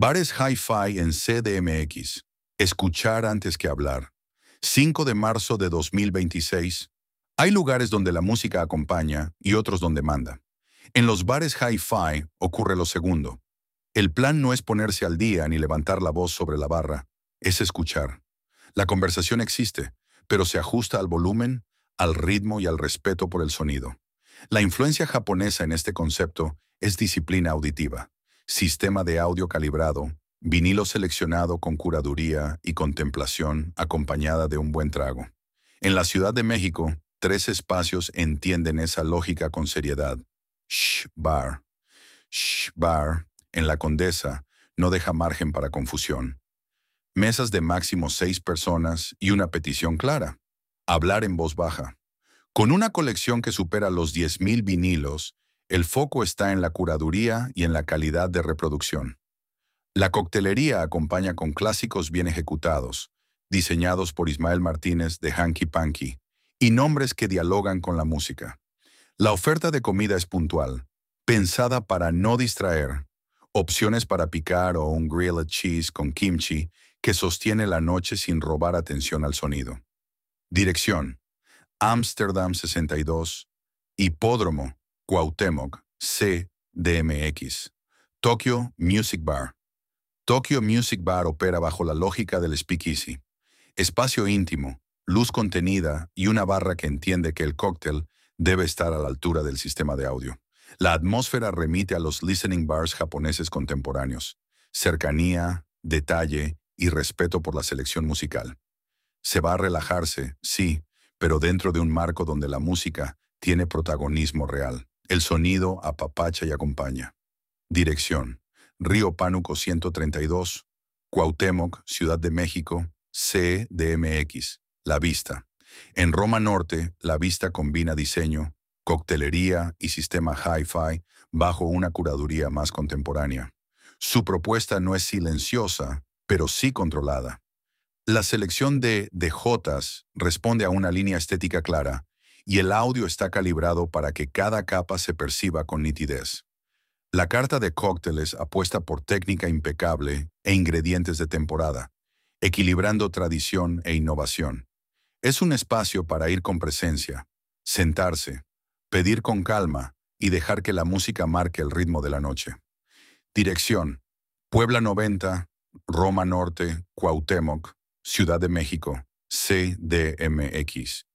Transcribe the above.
Bares Hi-Fi en CDMX. Escuchar antes que hablar. 5 de marzo de 2026. Hay lugares donde la música acompaña y otros donde manda. En los bares Hi-Fi ocurre lo segundo. El plan no es ponerse al día ni levantar la voz sobre la barra, es escuchar. La conversación existe, pero se ajusta al volumen, al ritmo y al respeto por el sonido. La influencia japonesa en este concepto es disciplina auditiva, sistema de audio calibrado, vinilo seleccionado con curaduría y contemplación acompañada de un buen trago. En la Ciudad de México, 3 espacios entienden esa lógica con seriedad. Shh Bar. Shh Bar, en la Condesa, no deja margen para confusión. Mesas de máximo 6 personas y una petición clara. Hablar en voz baja. Con una colección que supera los 10.000 vinilos, el foco está en la curaduría y en la calidad de reproducción. La coctelería acompaña con clásicos bien ejecutados, diseñados por Ismael Martínez de Hanky Panky, y nombres que dialogan con la música. La oferta de comida es puntual, pensada para no distraer. Opciones para picar o un grilled cheese con kimchi que sostiene la noche sin robar atención al sonido. Dirección: Amsterdam 62, Hipódromo, Cuauhtémoc, CDMX. Tokyo Music Bar. Tokyo Music Bar opera bajo la lógica del speakeasy. Espacio íntimo, luz contenida y una barra que entiende que el cóctel debe estar a la altura del sistema de audio. La atmósfera remite a los listening bars japoneses contemporáneos. Cercanía, detalle y respeto por la selección musical. Se va a relajarse, sí, pero dentro de un marco donde la música tiene protagonismo real. El sonido apapacha y acompaña. Dirección: Río Pánuco 132, Cuauhtémoc, Ciudad de México, CDMX. La Vista. En Roma Norte, La Vista combina diseño, coctelería y sistema hi-fi bajo una curaduría más contemporánea. Su propuesta no es silenciosa, pero sí controlada. La selección de DJs responde a una línea estética clara y el audio está calibrado para que cada capa se perciba con nitidez. La carta de cócteles apuesta por técnica impecable e ingredientes de temporada, equilibrando tradición e innovación. Es un espacio para ir con presencia, sentarse, pedir con calma y dejar que la música marque el ritmo de la noche. Dirección: Puebla 90, Roma Norte, Cuauhtémoc, Ciudad de México, CDMX.